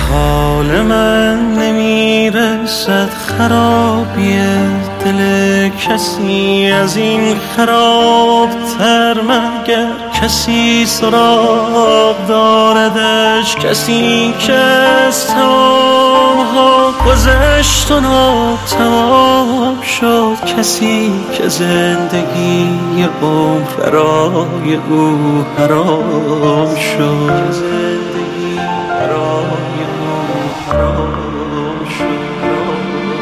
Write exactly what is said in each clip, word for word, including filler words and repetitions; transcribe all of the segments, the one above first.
حال من نمیرسد خرابی دل کسی از این خرابتر مگر کسی سراغ داردش، کسی که از تمام ها گذشت و ناتمام شد، کسی که زندگی عمر برای او حرام شد، زندگی برای او حرام شد.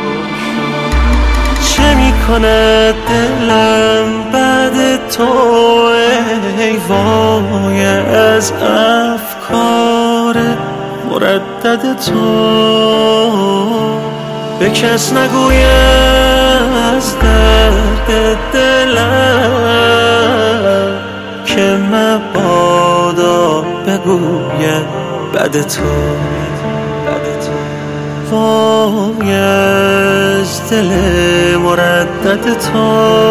چه میکند دلم بعد تو ای وای از افکار مردد تو؟ به کس نگویم از درد دلم که مبادا بگوید بعد تو. وای از دل مردد تو،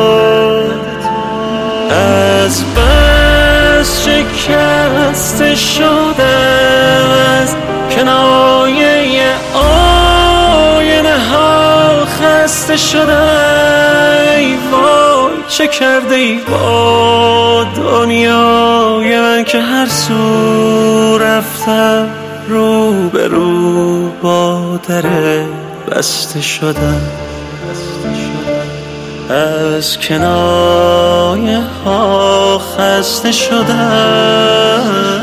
از بس شکسته شدم از کنایه آینه ها، خسته شدم ای وای چه کرده ای با دنیای من که هر سو رفتم رو به رو با در بسته شدم. از کنایه ها خسته شدم.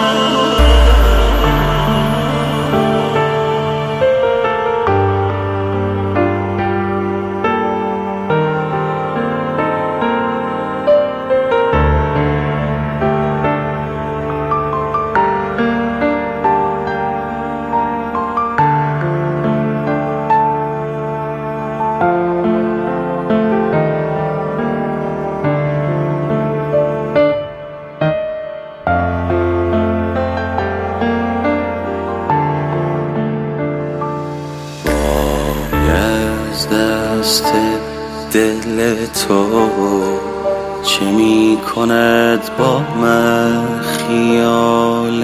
دست دل تو چه می کند با من خیال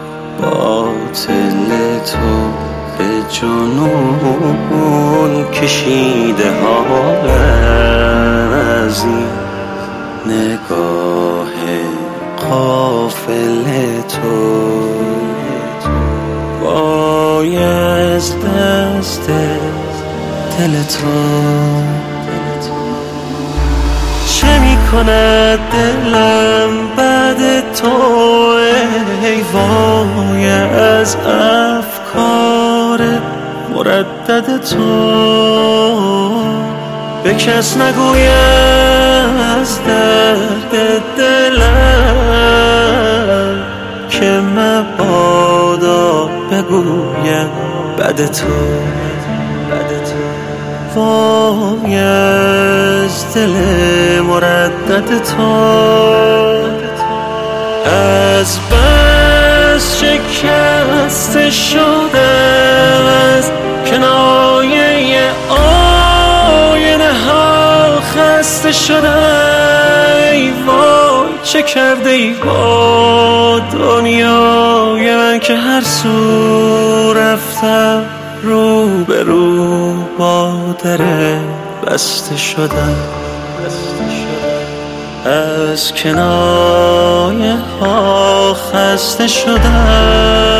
باطل تو؟ به جنون کشیده حالم از این نگاه غافل تو. وای از دست دل تو چه می کند دلم بعد تو ای وای از افکار مردد تو؟ به کس نگویم از درد دلم که مبادا بگویم بعد تو. وای از دل مردد تو، از بس شکسته شدم از کنایه آینه ها، خسته شدم ای وای چه کرده ای با دنیای من که هر سو رفتم رو به رو با در بسته شدم. از کنایه ها خسته شدم.